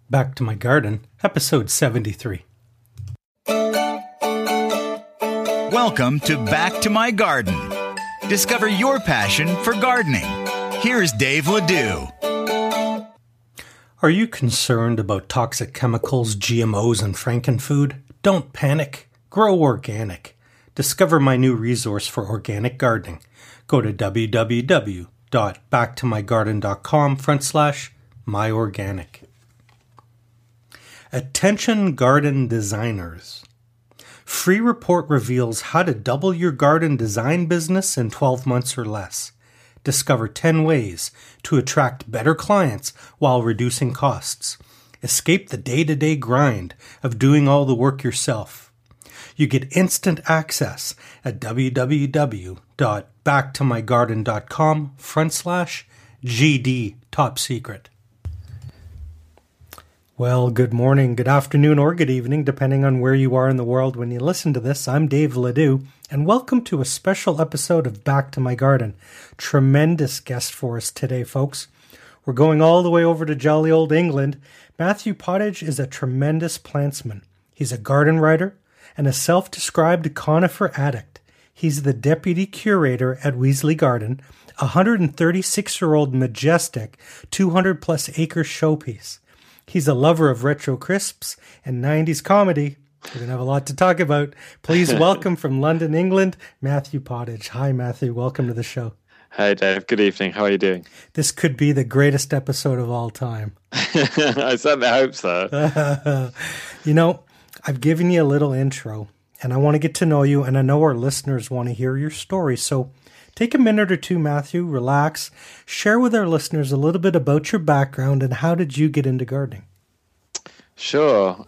Back to My Garden, episode 73. Welcome to Back to My Garden. Discover your passion for gardening. Here's Dave Ledoux. Are you concerned about toxic chemicals, GMOs, and frankenfood? Don't panic. Grow organic. Discover my new resource for organic gardening. Go to www.backtomygarden.com/myorganic. Attention garden designers. Free report reveals how to double your garden design business in 12 months or less. Discover 10 ways to attract better clients while reducing costs. Escape the day-to-day grind of doing all the work yourself. You get instant access at www.backtomygarden.com/GD top secret. Well, good morning, good afternoon, or good evening, depending on where you are in the world when you listen to this. I'm Dave Ledoux, and welcome to a special episode of Back to My Garden. Tremendous guest for us today, folks. We're going all the way over to jolly old England. Matthew Pottage is a tremendous plantsman. He's a garden writer and a self-described conifer addict. He's the deputy curator at Weasley Garden, a 136-year-old majestic 200-plus acre showpiece. He's a lover of retro crisps and 90s comedy. We're going to have a lot to talk about. Please welcome from London, England, Matthew Pottage. Hi, Matthew. Welcome to the show. Hi, Dave. Good evening. How are you doing? This could be the greatest episode of all time. I certainly hope so. You know, I've given you a little intro, and I want to get to know you, and I know our listeners want to hear your story. So take a minute or two, Matthew, relax, share with our listeners a little bit about your background and how did you get into gardening? Sure.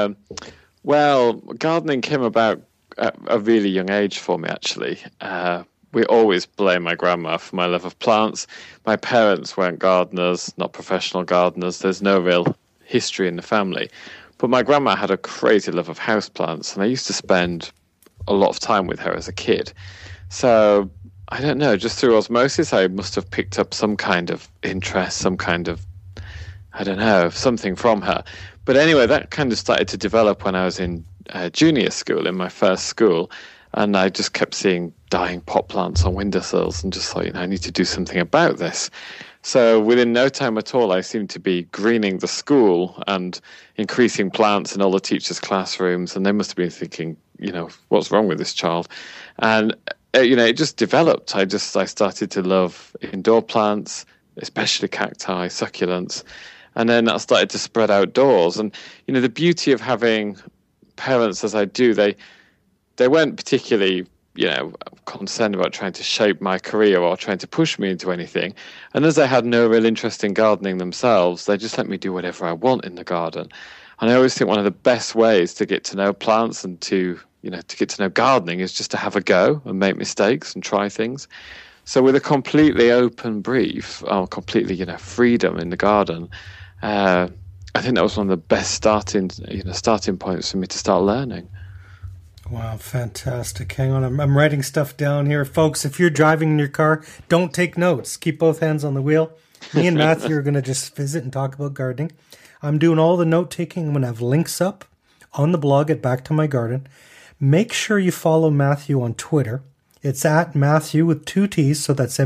Well, gardening came about at a really young age for me, actually. We always blame my grandma for my love of plants. My parents weren't gardeners, not professional gardeners. There's no real history in the family. But my grandma had a crazy love of houseplants, and I used to spend a lot of time with her as a kid. So I don't know, just through osmosis, I must have picked up some kind of interest, some kind of, I don't know, something from her. But anyway, that kind of started to develop when I was in junior school, in my first school. And I just kept seeing dying pot plants on windowsills and just thought, I need to do something about this. So within no time at all, I seemed to be greening the school and increasing plants in all the teachers' classrooms. And they must have been thinking, what's wrong with this child? And it just developed. I started to love indoor plants, especially cacti, succulents. And then that started to spread outdoors. And, the beauty of having parents as I do, they weren't particularly, concerned about trying to shape my career or trying to push me into anything. And as they had no real interest in gardening themselves, they just let me do whatever I want in the garden. And I always think one of the best ways to get to know plants and to get to know gardening is just to have a go and make mistakes and try things. So with a completely open brief, or completely, freedom in the garden, I think that was one of the best starting points for me to start learning. Wow, fantastic. Hang on, I'm writing stuff down here. Folks, if you're driving in your car, don't take notes. Keep both hands on the wheel. Me and Matthew are going to just visit and talk about gardening. I'm doing all the note-taking. I'm going to have links up on the blog at Back to My Garden. Make sure you follow Matthew on Twitter. It's at Matthew with 2 T's, so that's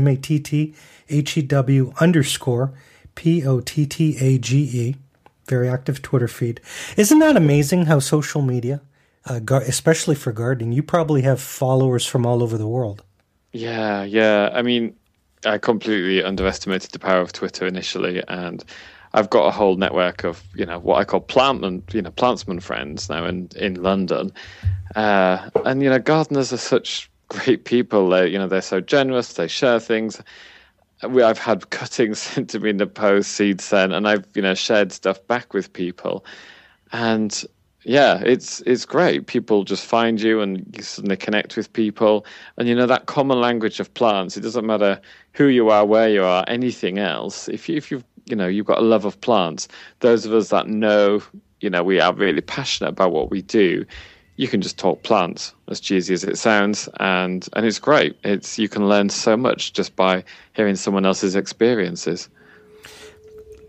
MATTHEW_POTTAGE. Very active Twitter feed. Isn't that amazing how social media, especially for gardening, you probably have followers from all over the world. Yeah. I mean, I completely underestimated the power of Twitter initially, and I've got a whole network of, what I call plantsman friends now in London. And gardeners are such great people. They're so generous. They share things. I've had cuttings sent to me in the post, seeds sent, and I've, shared stuff back with people. And yeah, it's great. People just find you and you suddenly connect with people. And, that common language of plants, it doesn't matter who you are, where you are, anything else. If you've got a love of plants, those of us that know, we are really passionate about what we do, you can just talk plants, as cheesy as it sounds, and it's great. You can learn so much just by hearing someone else's experiences.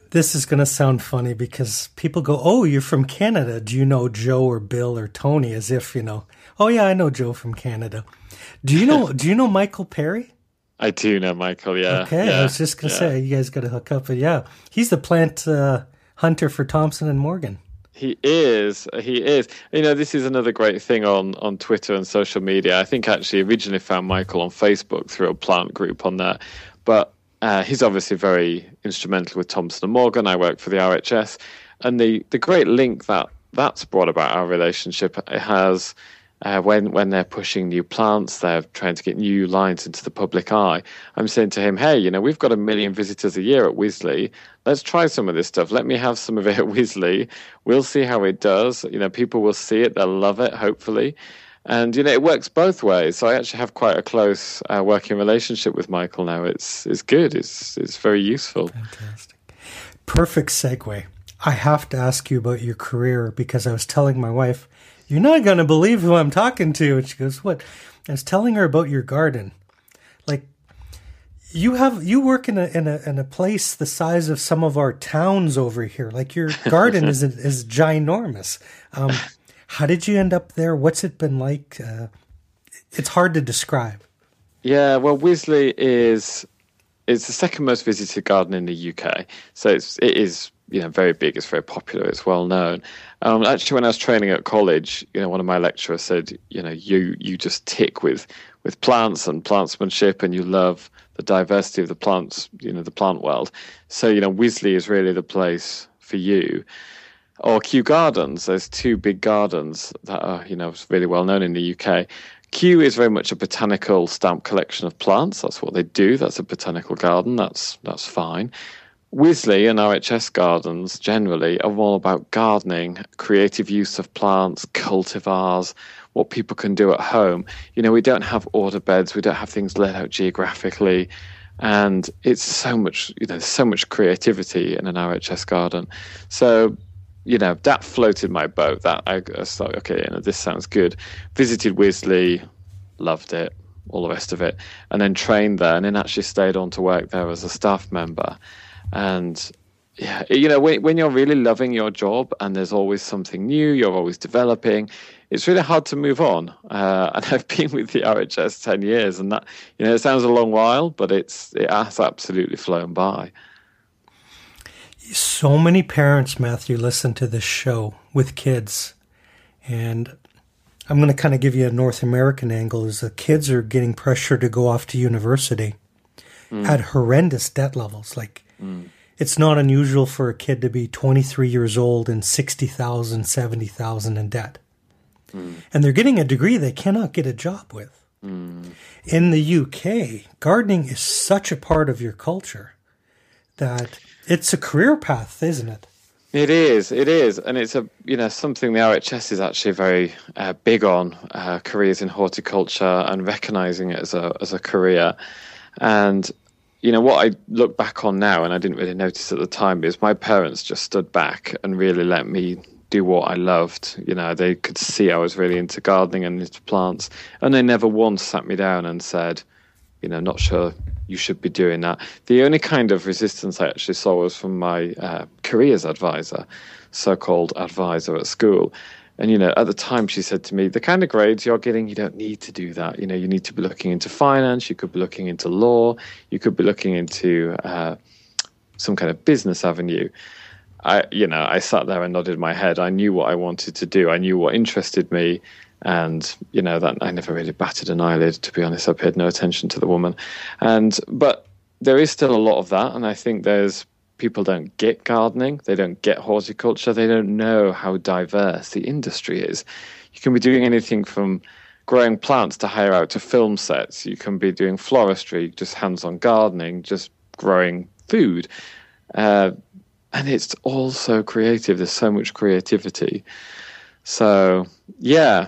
This is going to sound funny because people go, "Oh, you're from Canada. Do you know Joe or Bill or Tony?" As if, "Oh yeah, I know Joe from Canada." Do you know Michael Perry? I do know Michael, yeah. Okay, yeah, I was just going to say, you guys got to hook up. But yeah, he's the plant hunter for Thompson and Morgan. He is. This is another great thing on Twitter and social media. I think actually originally found Michael on Facebook through a plant group on there. But he's obviously very instrumental with Thompson and Morgan. I work for the RHS. And the great link that's brought about our relationship, it has... when they're pushing new plants, they're trying to get new lines into the public eye. I'm saying to him, hey, we've got 1 million visitors a year at Wisley. Let's try some of this stuff. Let me have some of it at Wisley. We'll see how it does. People will see it. They'll love it, hopefully. And, it works both ways. So I actually have quite a close working relationship with Michael now. It's good. It's very useful. Fantastic. Perfect segue. I have to ask you about your career because I was telling my wife, "You're not going to believe who I'm talking to." And she goes, "What?" I was telling her about your garden. Like, you work in a place the size of some of our towns over here. Like, your garden is ginormous. How did you end up there? What's it been like? It's hard to describe. Yeah, well, Wisley is the second most visited garden in the UK. So it is very big. It's very popular. It's well known. Actually, when I was training at college, one of my lecturers said, you just tick with plants and plantsmanship, and you love the diversity of the plants, the plant world. So, Wisley is really the place for you. Or Kew Gardens. There's 2 big gardens that are, really well known in the UK. Kew is very much a botanical stamp collection of plants. That's what they do. That's a botanical garden. That's fine. Wisley and RHS gardens generally are all about gardening, creative use of plants, cultivars, what people can do at home. We don't have order beds, we don't have things laid out geographically, and it's so much creativity in an RHS garden. So, that floated my boat. That I thought, okay, this sounds good. Visited Wisley, loved it, all the rest of it, and then trained there, and then actually stayed on to work there as a staff member. And yeah, when you're really loving your job and there's always something new, you're always developing, it's really hard to move on. And I've been with the RHS 10 years, and that, it sounds a long while, but it has absolutely flown by. So many parents, Matthew, listen to this show with kids, and I'm going to kind of give you a North American angle. Is the kids are getting pressure to go off to university at horrendous debt levels. Like, it's not unusual for a kid to be 23 years old and $60,000, $70,000 in debt. And they're getting a degree they cannot get a job with. In the UK, gardening is such a part of your culture that it's a career path, isn't it? It is, and it's something the RHS is actually very big on, careers in horticulture and recognising it as a career. And what I look back on now, and I didn't really notice at the time, is my parents just stood back and really let me do what I loved. They could see I was really into gardening and into plants, and they never once sat me down and said, not sure you should be doing that. The only kind of resistance I actually saw was from my careers advisor, so-called advisor at school. And, at the time she said to me, the kind of grades you're getting, you don't need to do that. You need to be looking into finance. You could be looking into law. You could be looking into some kind of business avenue. I sat there and nodded my head. I knew what I wanted to do. I knew what interested me. And, that I never really batted an eyelid, to be honest. I paid no attention to the woman. But there is still a lot of that. And I think people don't get gardening. They don't get horticulture. They don't know how diverse the industry is. You can be doing anything from growing plants to hire out to film sets. You can be doing floristry, just hands-on gardening, just growing food. And it's all so creative. There's so much creativity. So, yeah,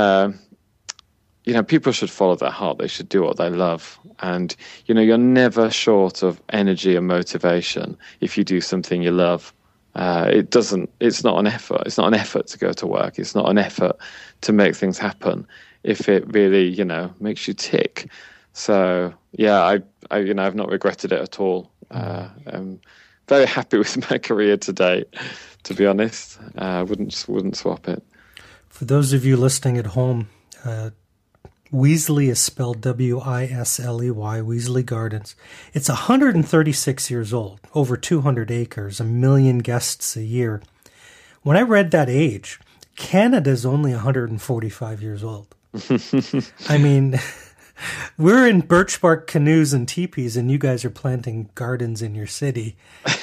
people should follow their heart. They should do what they love. And, you're never short of energy and motivation if you do something you love. It's not an effort. It's not an effort to go to work. It's not an effort to make things happen if it really, makes you tick. So, yeah, I've not regretted it at all. very happy with my career today, to be honest. I wouldn't swap it. For those of you listening at home, Wisley is spelled Wisley, Wisley Gardens. It's 136 years old, over 200 acres, 1 million guests a year. When I read that age, Canada's only 145 years old. I mean, we're in birch bark canoes and teepees, and you guys are planting gardens in your city.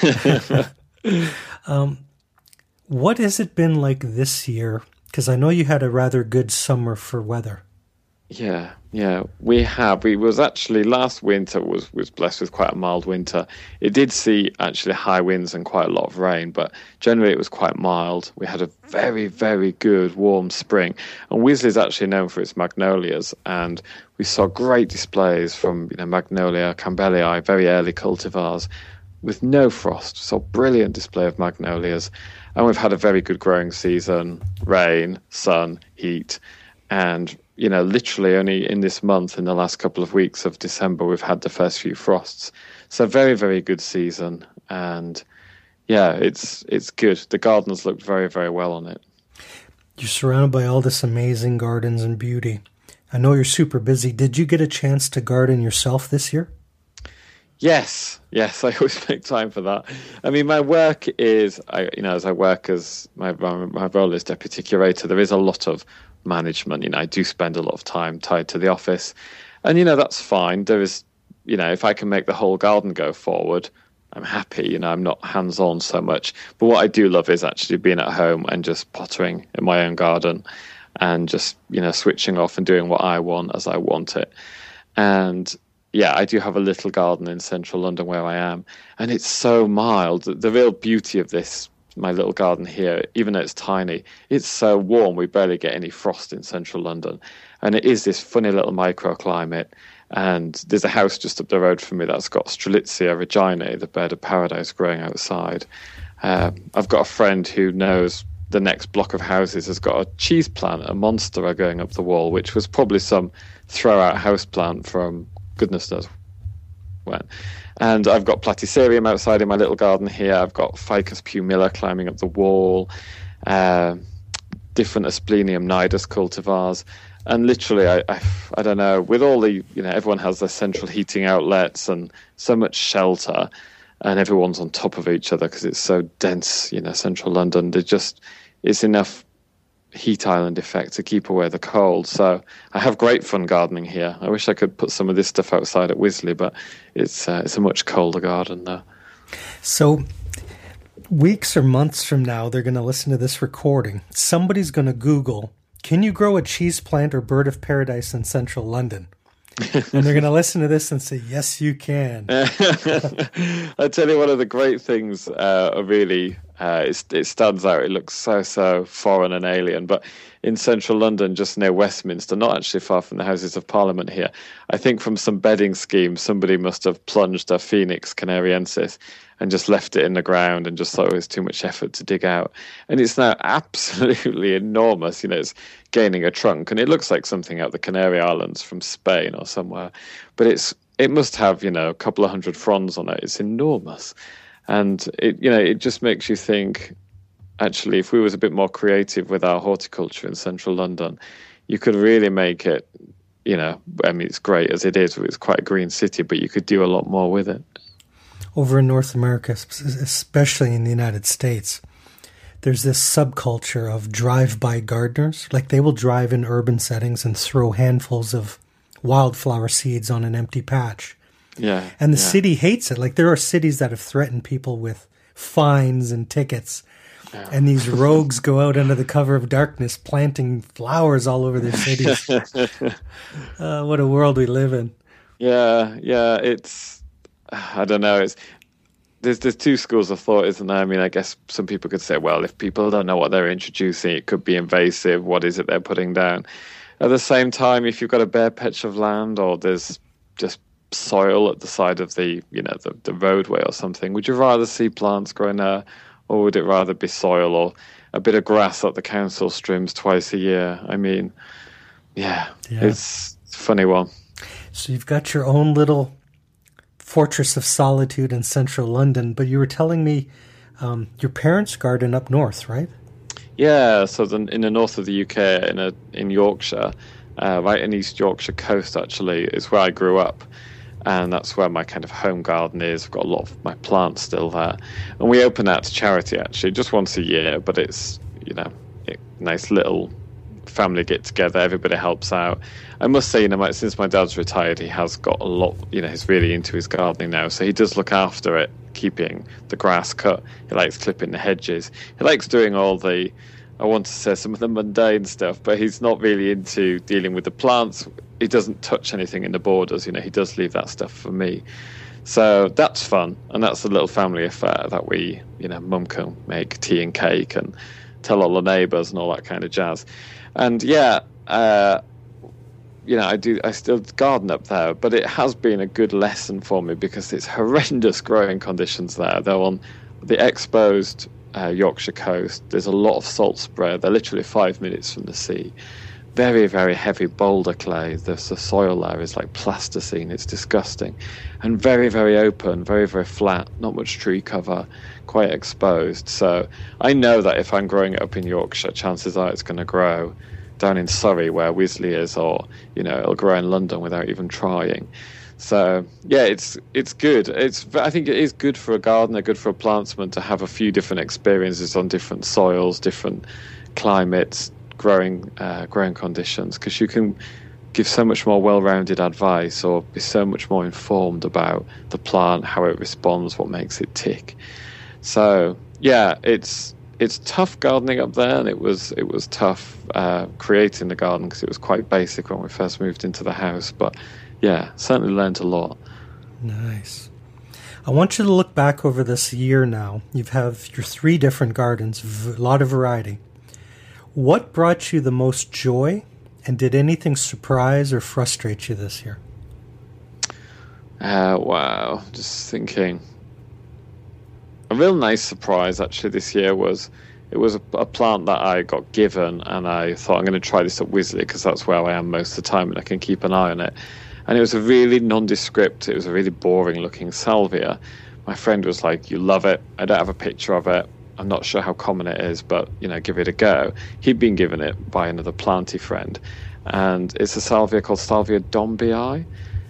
What has it been like this year? Because I know you had a rather good summer for weather. Yeah, we have. It was actually last winter was blessed with quite a mild winter. It did see actually high winds and quite a lot of rain, but generally it was quite mild. We had a very, very good warm spring. And Wisley is actually known for its magnolias, and we saw great displays from Magnolia campbellii, very early cultivars, with no frost. So brilliant display of magnolias. And we've had a very good growing season, rain, sun, heat, and literally only in this month, in the last couple of weeks of December, we've had the first few frosts. So very, very good season. And yeah, it's good. The gardens looked very, very well on it. You're surrounded by all this amazing gardens and beauty. I know you're super busy. Did you get a chance to garden yourself this year? Yes, I always make time for that. I mean, my work is, as I work as my role as deputy curator, there is a lot of management. I do spend a lot of time tied to the office, and that's fine. There is, if I can make the whole garden go forward, I'm happy. I'm not hands-on so much. But what I do love is actually being at home and just pottering in my own garden, and just switching off and doing what I want as I want it. And yeah, I do have a little garden in central London where I am, and it's so mild. The real beauty of this, my little garden here, even though it's tiny, it's so warm. We barely get any frost in central London, and it is this funny little microclimate. And there's a house just up the road from me that's got Strelitzia reginae, the bird of paradise, growing outside. I've got a friend who knows the next block of houses has got a cheese plant, a monstera, going up the wall, which was probably some throw-out house plant from goodness knows when. And I've got Platycerium outside in my little garden here. I've got Ficus pumila climbing up the wall, different Asplenium nidus cultivars. And literally, I don't know, with all the, everyone has their central heating outlets and so much shelter, and everyone's on top of each other because it's so dense, central London. It's enough heat island effect to keep away the cold. So I have great fun gardening here. I wish I could put some of this stuff outside at Wisley, but it's a much colder garden now. So weeks or months from now, they're going to listen to this recording. Somebody's going to Google, can you grow a cheese plant or bird of paradise in central London? And they're going to listen to this and say, yes, you can. I tell you, one of the great things really, it stands out. It looks so foreign and alien. But in central London, just near Westminster, not actually far from the Houses of Parliament here, I think from some bedding scheme, somebody must have plunged a Phoenix canariensis and just left it in the ground and just thought it was too much effort to dig out. And it's now absolutely enormous. It's gaining a trunk, and it looks like something out the Canary Islands from Spain or somewhere. But it must have, a couple of hundred fronds on it. It's enormous. And it just makes you think, actually, if we was a bit more creative with our horticulture in central London, you could really make it, it's great as it is. It's quite a green city, but you could do a lot more with it. Over in North America, especially in the United States, there's this subculture of drive-by gardeners. Like, they will drive in urban settings and throw handfuls of wildflower seeds on an empty patch. Yeah. And the city hates it. Like, there are cities that have threatened people with fines and tickets. Yeah. And these rogues go out under the cover of darkness planting flowers all over their cities. What a world we live in. Yeah, it's, I don't know, there's two schools of thought, isn't there? I mean, I guess some people could say, well, if people don't know what they're introducing, it could be invasive. What is it they're putting down? At the same time, if you've got a bare patch of land, or there's just soil at the side of the roadway or something, would you rather see plants growing there, or would it rather be soil or a bit of grass that the council trims twice a year? I mean, yeah. It's a funny one. So you've got your own little fortress of solitude in central London, but you were telling me your parents' garden up north, right? Yeah, so in the north of the UK, in Yorkshire, right in East Yorkshire coast, actually, is where I grew up. And that's where my kind of home garden is. I've got a lot of my plants still there. And we open that to charity, actually, just once a year. But it's, nice little family get-together. Everybody helps out. I must say, since my dad's retired, he has got a lot, he's really into his gardening now. So he does look after it, keeping the grass cut. He likes clipping the hedges. He likes doing all the, I want to say, some of the mundane stuff, but he's not really into dealing with the plants. He doesn't touch anything in the borders. He does leave that stuff for me. So that's fun. And that's a little family affair that we, mum can make tea and cake and tell all the neighbours and all that kind of jazz. And I still garden up there, but it has been a good lesson for me because it's horrendous growing conditions there. They're on the exposed Yorkshire coast. There's a lot of salt spray. They're literally 5 minutes from the sea. Very, very heavy boulder clay. The soil there is like plasticine. It's disgusting. And very, very open, very, very flat, not much tree cover, quite exposed. So I know that if I'm growing it up in Yorkshire, chances are it's going to grow down in Surrey where Wisley is, or, it'll grow in London without even trying. So, yeah, it's good. I think it is good for a gardener, good for a plantsman to have a few different experiences on different soils, different climates, growing conditions, because you can give so much more well-rounded advice or be so much more informed about the plant, how it responds, what makes it tick. So yeah, it's tough gardening up there, and it was tough creating the garden because it was quite basic when we first moved into the house. But yeah, certainly learned a lot. Nice. I want you to look back over this year now. You have your 3 different gardens, a lot of variety. What brought you the most joy, and did anything surprise or frustrate you this year? Wow, just thinking. A real nice surprise actually this year was a plant that I got given, and I thought I'm going to try this at Wisley because that's where I am most of the time and I can keep an eye on it. And it was a really nondescript, it was a really boring looking salvia. My friend was like, "You love it. I don't have a picture of it. I'm not sure how common it is, but, give it a go." He'd been given it by another planty friend. And it's a salvia called Salvia Dombii.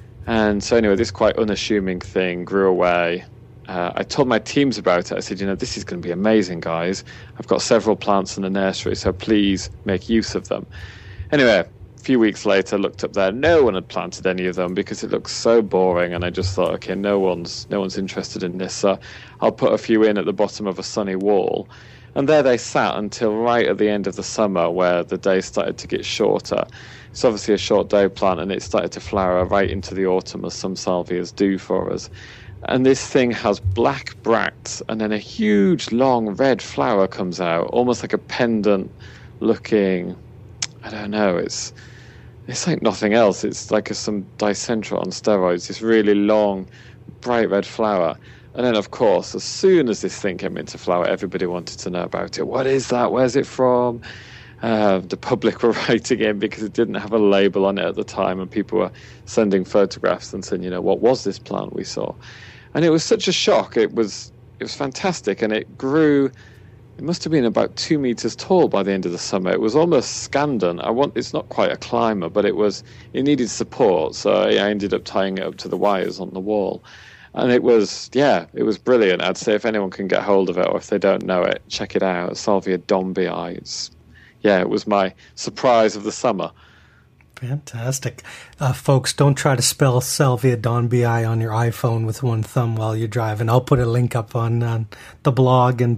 And so anyway, this quite unassuming thing grew away. I told my teams about it. I said, this is going to be amazing, guys. I've got several plants in the nursery, so please make use of them. Anyway, a few weeks later, I looked up there. No one had planted any of them because it looks so boring. And I just thought, okay, no one's interested in this. So I'll put a few in at the bottom of a sunny wall. And there they sat until right at the end of the summer, where the day started to get shorter. It's obviously a short day plant, and it started to flower right into the autumn, as some salvias do for us. And this thing has black bracts, and then a huge, long red flower comes out, almost like a pendant-looking, I don't know, it's like nothing else. It's like some dicentra on steroids, this really long, bright red flower. And then, of course, as soon as this thing came into flower, everybody wanted to know about it. What is that? Where's it from? The public were writing in because it didn't have a label on it at the time, and people were sending photographs and saying, what was this plant we saw? And it was such a shock. It was fantastic, and it grew. It must have been about 2 meters tall by the end of the summer. It was almost Scandon. It's not quite a climber, but it needed support, so I ended up tying it up to the wires on the wall. And it was brilliant. I'd say if anyone can get hold of it, or if they don't know it, check it out. Salvia Dombii. It was my surprise of the summer. Fantastic. Folks, don't try to spell Salvia Dombii on your iPhone with one thumb while you're driving. I'll put a link up on the blog. And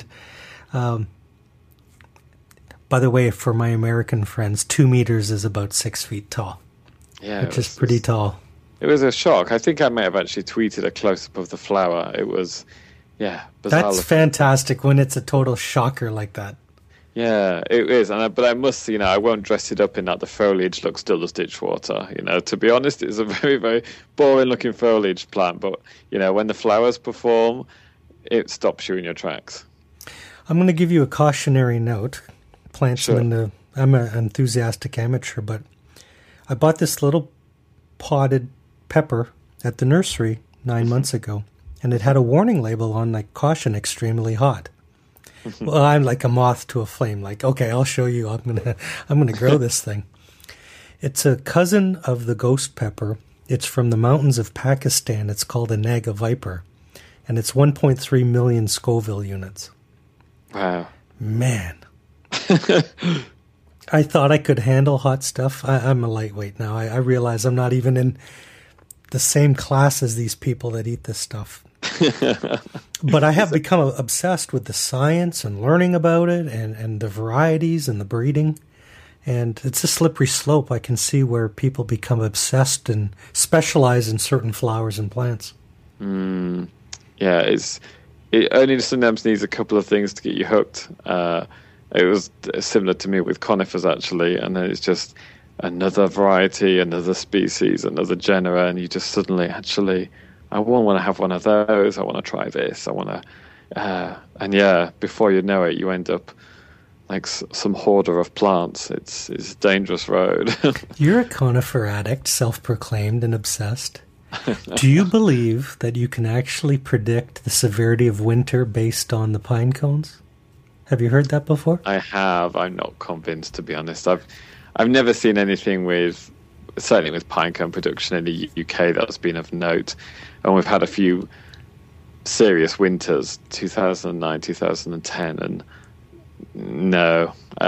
by the way, for my American friends, 2 meters is about 6 feet tall, which is pretty tall. It was a shock. I think I may have actually tweeted a close-up of the flower. It was, bizarre. That's fantastic when it's a total shocker like that. Yeah, it is. But I must, I won't dress it up in that. The foliage looks dull as ditch water. To be honest, it's a very, very boring-looking foliage plant. But, when the flowers perform, it stops you in your tracks. I'm going to give you a cautionary note. I'm an enthusiastic amateur, but I bought this little potted pepper at the nursery 9 months ago, and it had a warning label on, like, caution, extremely hot. Well, I'm like a moth to a flame. Like, okay, I'll show you. I'm gonna grow this thing. It's a cousin of the ghost pepper. It's from the mountains of Pakistan. It's called a Naga Viper, and it's 1.3 million Scoville units. Wow, man. I thought I could handle hot stuff. I'm a lightweight now. I realize I'm not even in the same class as these people that eat this stuff. But I have become obsessed with the science and learning about it and the varieties and the breeding. And it's a slippery slope. I can see where people become obsessed and specialize in certain flowers and plants. Yeah, it only sometimes needs a couple of things to get you hooked. It was similar to me with conifers, actually, and then it's just another variety, another species, another genera, and you just suddenly, actually, I want to have one of those, I want to try this, I want to... and yeah, before you know it, you end up like some hoarder of plants. It's a dangerous road. You're a conifer addict, self-proclaimed and obsessed. Do you believe that you can actually predict the severity of winter based on the pine cones? Have you heard that before? I have. I'm not convinced, to be honest. I've never seen anything certainly with pine cone production in the UK that's been of note. And we've had a few serious winters, 2009, 2010, and no,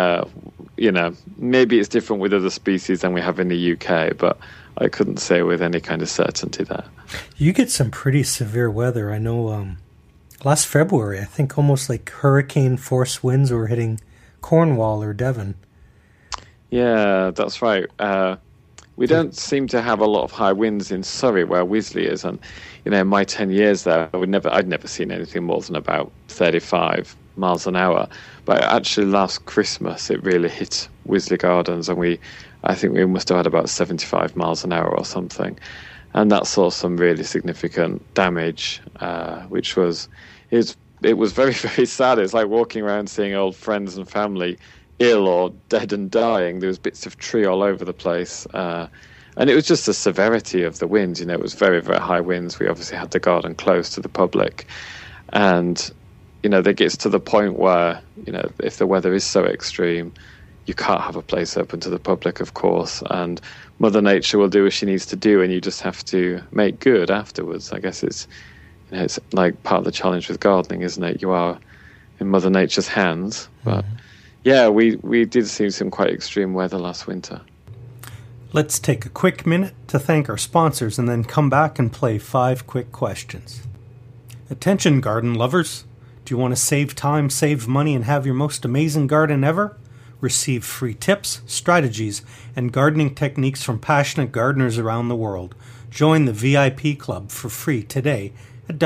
maybe it's different with other species than we have in the UK, but I couldn't say with any kind of certainty there. You get some pretty severe weather. I know last February, I think almost like hurricane force winds were hitting Cornwall or Devon. Yeah, that's right. We don't seem to have a lot of high winds in Surrey, where Wisley is, and in my 10 years there, I'd never seen anything more than about 35 miles an hour. But actually, last Christmas, it really hit Wisley Gardens, and I think we must have had about 75 miles an hour or something, and that saw some really significant damage, which was it was very, very sad. It's like walking around seeing old friends and family ill or dead and dying. There was bits of tree all over the place, and it was just the severity of the winds. It was very, very high winds. We obviously had the garden close to the public, and there gets to the point where if the weather is so extreme, you can't have a place open to the public, of course, and Mother Nature will do what she needs to do, and you just have to make good afterwards. I guess it's like part of the challenge with gardening, isn't it? You are in Mother Nature's hands, but. Yeah, we did see some quite extreme weather last winter. Let's take a quick minute to thank our sponsors and then come back and play 5 quick questions. Attention, garden lovers. Do you want to save time, save money, and have your most amazing garden ever? Receive free tips, strategies, and gardening techniques from passionate gardeners around the world. Join the VIP Club for free today at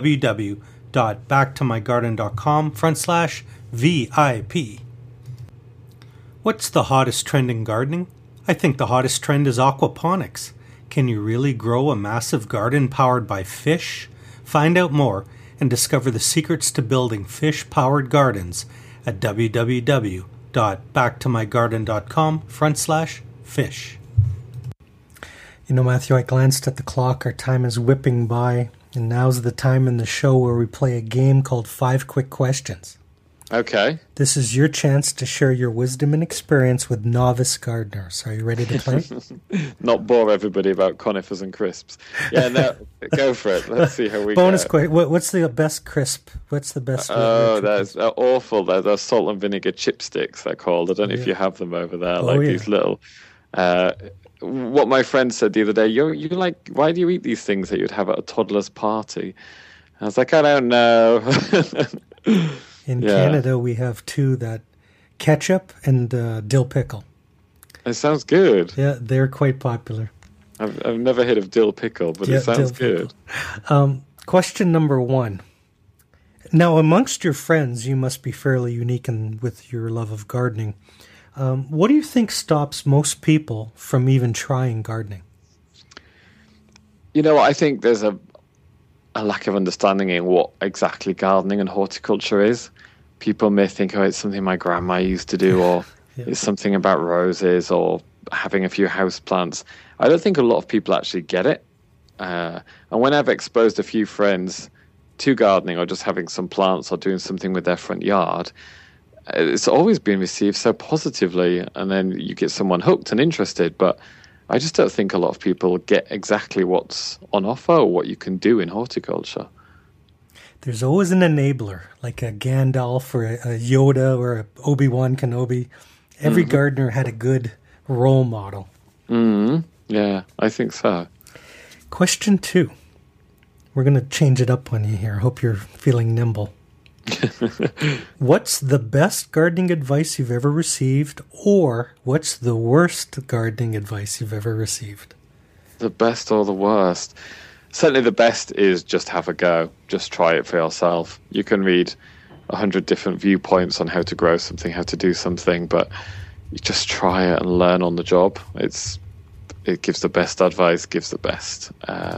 www.backtomygarden.com/VIP. What's the hottest trend in gardening? I think the hottest trend is aquaponics. Can you really grow a massive garden powered by fish? Find out more and discover the secrets to building fish-powered gardens at www.backtomygarden.com/fish. Matthew, I glanced at the clock. Our time is whipping by, and now's the time in the show where we play a game called 5 Quick Questions. Okay. This is your chance to share your wisdom and experience with novice gardeners. Are you ready to play? Not bore everybody about conifers and crisps. Yeah, no, go for it. Let's see how we Bonus question. What's the best crisp? What's the best? Oh, that's awful. They're salt and vinegar chipsticks, they're called. I don't know if you have them over there, these little... what my friend said the other day, you're like, why do you eat these things that you'd have at a toddler's party? I was like, I don't know. In Canada, we have 2, that ketchup and dill pickle. It sounds good. Yeah, they're quite popular. I've never heard of dill pickle, but it sounds good. Question number 1. Now, amongst your friends, you must be fairly unique with your love of gardening. What do you think stops most people from even trying gardening? I think there's a lack of understanding in what exactly gardening and horticulture is. People may think, it's something my grandma used to do, or it's something about roses, or having a few house plants. I don't think a lot of people actually get it. And when I've exposed a few friends to gardening or just having some plants or doing something with their front yard, it's always been received so positively, and then you get someone hooked and interested. But I just don't think a lot of people get exactly what's on offer or what you can do in horticulture. There's always an enabler, like a Gandalf or a Yoda or a Obi-Wan Kenobi. Every gardener had a good role model. Yeah, I think so. Question 2. We're going to change it up on you here. Hope you're feeling nimble. What's the best gardening advice you've ever received, or what's the worst gardening advice you've ever received? The best or the worst? Certainly the best is just have a go. Just try it for yourself. You can read 100 different viewpoints on how to grow something, how to do something, but you just try it and learn on the job. It gives the best advice, gives the best,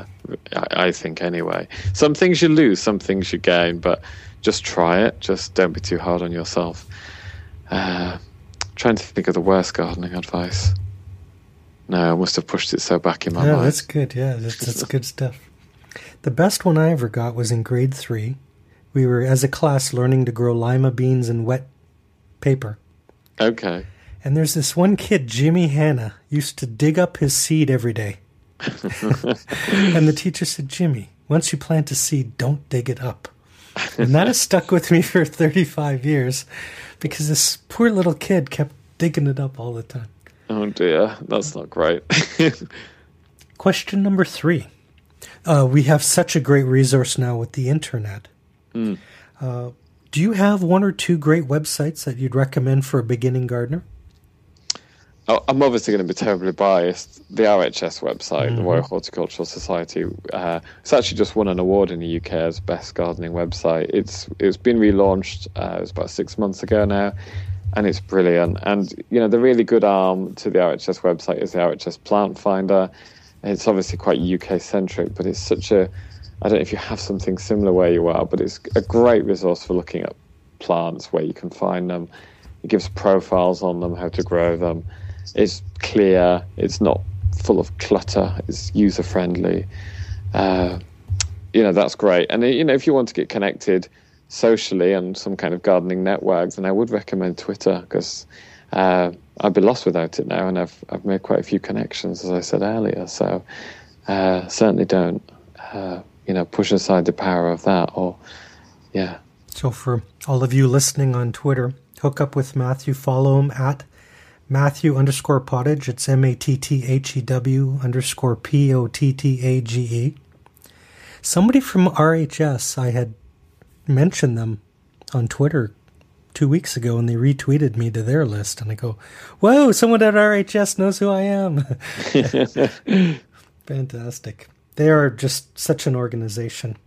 I think anyway. Some things you lose, some things you gain, but just try it. Just don't be too hard on yourself. Trying to think of the worst gardening advice. No, I must have pushed it so back in my mind. That's good. Yeah, that's good stuff. The best one I ever got was in grade 3. We were, as a class, learning to grow lima beans in wet paper. Okay. And there's this one kid, Jimmy Hanna, used to dig up his seed every day. And the teacher said, Jimmy, once you plant a seed, don't dig it up. And that has stuck with me for 35 years because this poor little kid kept digging it up all the time. Oh dear, that's not great. Question number 3. We have such a great resource now with the internet. Do you have 1 or 2 great websites that you'd recommend for a beginning gardener? Oh, I'm obviously going to be terribly biased. The RHS website, the Royal Horticultural Society, it's actually just won an award in the UK as best gardening website. It's been relaunched. It was about 6 months ago now, and it's brilliant. And the really good arm to the RHS website is the RHS Plant Finder. It's obviously quite UK centric, but it's such a, I don't know if you have something similar where you are, but it's a great resource for looking at plants, where you can find them. It gives profiles on them, how to grow them. It's clear. It's not full of clutter. It's user friendly. That's great. And if you want to get connected socially and some kind of gardening networks, then I would recommend Twitter, because I'd be lost without it now, and I've made quite a few connections, as I said earlier. So certainly don't push aside the power of that. So for all of you listening on Twitter, hook up with Matthew. Follow him at Matthew_Pottage. It's MATTHEW_POTTAGE. Somebody from RHS, I had mentioned them on Twitter 2 weeks ago, and they retweeted me to their list, and I go, whoa, someone at RHS knows who I am. Fantastic. They are just such an organization.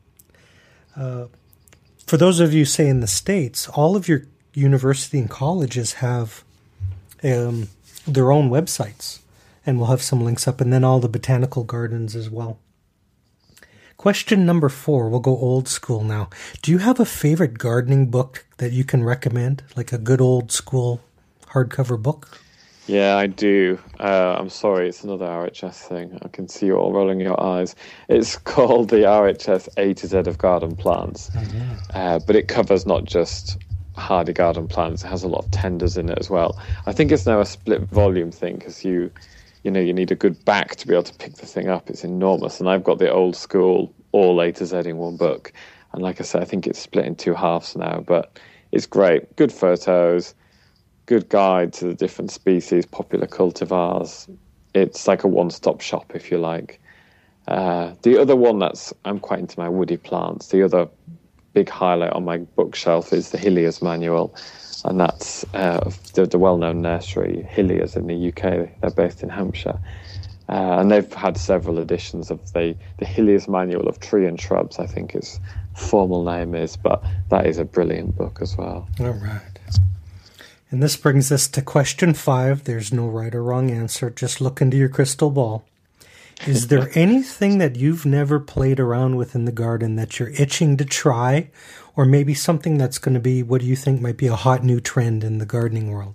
For those of you, say, in the States, all of your university and colleges have their own websites, and we'll have some links up, and then all the botanical gardens as well. Question number 4, we'll go old school now. Do you have a favorite gardening book that you can recommend, like a good old school hardcover book? Yeah, I do. I'm sorry, it's another RHS thing. I can see you all rolling your eyes. It's called the RHS A to Z of Garden Plants, but it covers not just hardy garden plants. It has a lot of tenders in it as well. I think it's now a split volume thing, because you need a good back to be able to pick the thing up. It's enormous, and I've got the old school all A to Z in one book. And like I said, I think it's split in 2 halves now, but it's great. Good photos, good guide to the different species, popular cultivars. It's like a one-stop shop, if you like. The other one I'm quite into my woody plants. The other big highlight on my bookshelf is the Hilliers Manual, and that's the well-known nursery Hilliers in the UK. They're based in Hampshire, and they've had several editions of the Hilliers Manual of Tree and Shrubs, I think its formal name is, but that is a brilliant book as well. All right. And this brings us to question 5. There's no right or wrong answer. Just look into your crystal ball. Is there anything that you've never played around with in the garden that you're itching to try, or maybe something that's going to be, what do you think might be a hot new trend in the gardening world?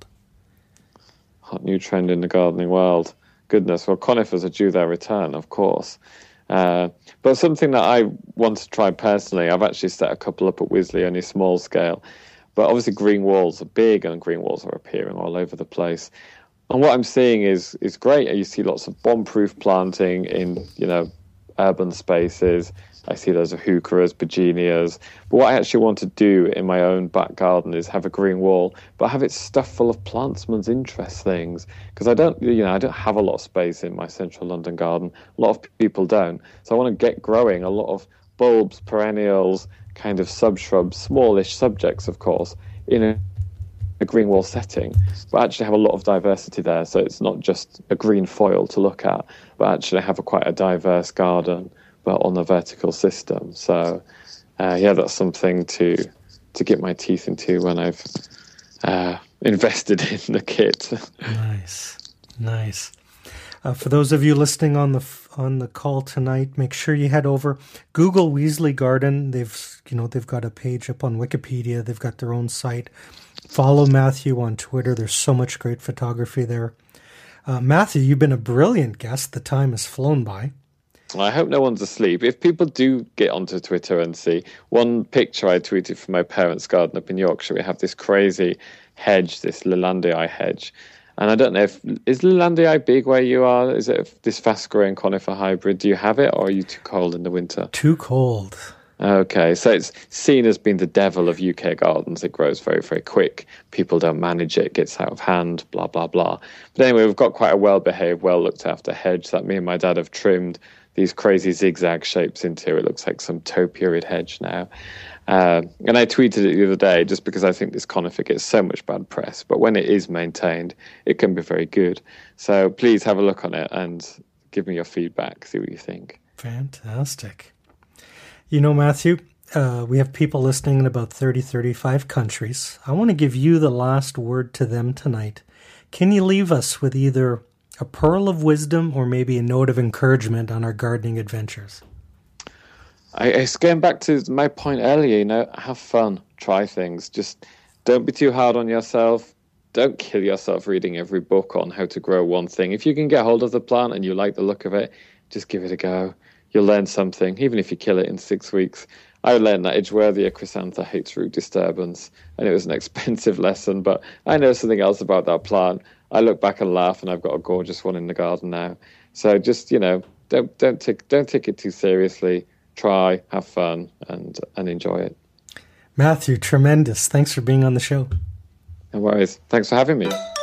Hot new trend in the gardening world? Goodness, well, conifers are due their return, of course. But something that I want to try personally, I've actually set a couple up at Wisley, only small scale. But obviously green walls are big, and green walls are appearing all over the place. And what I'm seeing is great. You see lots of bomb-proof planting in, urban spaces. I see those of heucheras, begonias. But what I actually want to do in my own back garden is have a green wall, but have it stuffed full of plantsman's interest things. Because I don't have a lot of space in my central London garden. A lot of people don't. So I want to get growing a lot of bulbs, perennials, kind of sub-shrubs, smallish subjects, of course, in a green wall setting, but actually have a lot of diversity there. So it's not just a green foil to look at, but actually have quite a diverse garden, but on a vertical system. So, that's something to get my teeth into when I've invested in the kit. Nice. For those of you listening on the call tonight, make sure you head over, Google Weasley Garden. They've got a page up on Wikipedia. They've got their own site. Follow Matthew on Twitter. There's so much great photography there. Matthew, you've been a brilliant guest. The time has flown by. I hope no one's asleep. If people do get onto Twitter and see one picture I tweeted from my parents' garden up in Yorkshire, we have this crazy hedge, this Lelandii hedge. And I don't know is Lelandii big where you are? Is it this fast-growing conifer hybrid? Do you have it, or are you too cold in the winter? Too cold. Okay, so it's seen as being the devil of UK gardens. It grows very, very quick. People don't manage it. It gets out of hand, blah, blah, blah. But anyway, we've got quite a well-behaved, well-looked-after hedge that me and my dad have trimmed these crazy zigzag shapes into. It looks like some toe-period hedge now. And I tweeted it the other day just because I think this conifer gets so much bad press. But when it is maintained, it can be very good. So please have a look on it and give me your feedback, see what you think. Fantastic. Matthew, we have people listening in about 35 countries. I want to give you the last word to them tonight. Can you leave us with either a pearl of wisdom or maybe a note of encouragement on our gardening adventures? It's going back to my point earlier, have fun, try things. Just don't be too hard on yourself. Don't kill yourself reading every book on how to grow one thing. If you can get hold of the plant and you like the look of it, just give it a go. You'll learn something, even if you kill it in 6 weeks. I learned that Edgeworthia Chrysantha hates root disturbance, and it was an expensive lesson, but I know something else about that plant. I look back and laugh, and I've got a gorgeous one in the garden now. So just, don't take it too seriously. Try, have fun, and enjoy it. Matthew, tremendous. Thanks for being on the show. No worries. Thanks for having me.